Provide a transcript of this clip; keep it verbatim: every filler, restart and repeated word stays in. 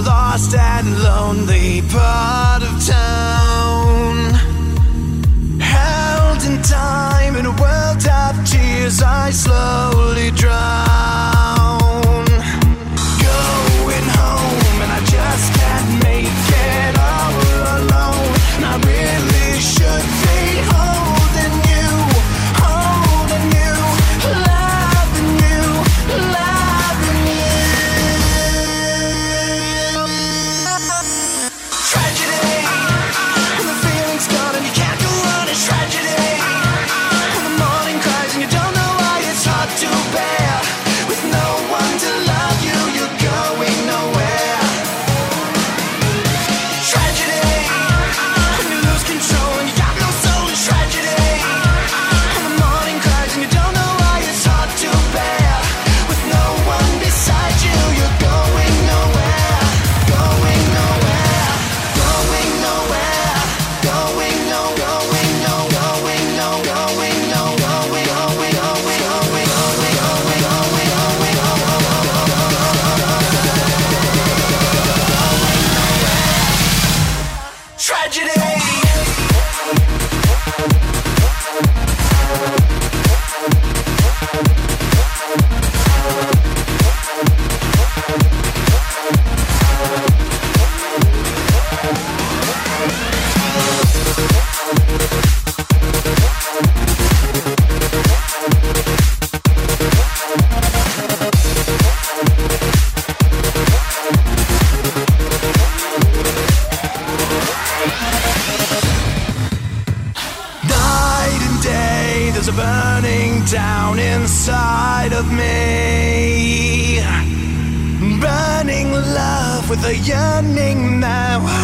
lost and lonely part of town. Held in time in a world of tears, I slowly drown. Going home and I just can't make it all alone. And I really should be holding you, holding you, loving you, loving you. Tragedy, and the feeling's gone and you can't go on. It's tragedy, and the morning cries and you don't know why it's hard to bear. With no one to love you, you're going nowhere. Tragedy, when you lose control and you got no soul. It's tragedy, and the morning cries and you don't know why it's hard to bear. With no one beside you, you're going nowhere, going nowhere, going nowhere, going no, going no, going no, going no, going, going, going, going, going, going, going, going, tragedy. Night and day, there's a burning down inside of me. Burning love with a yearning now.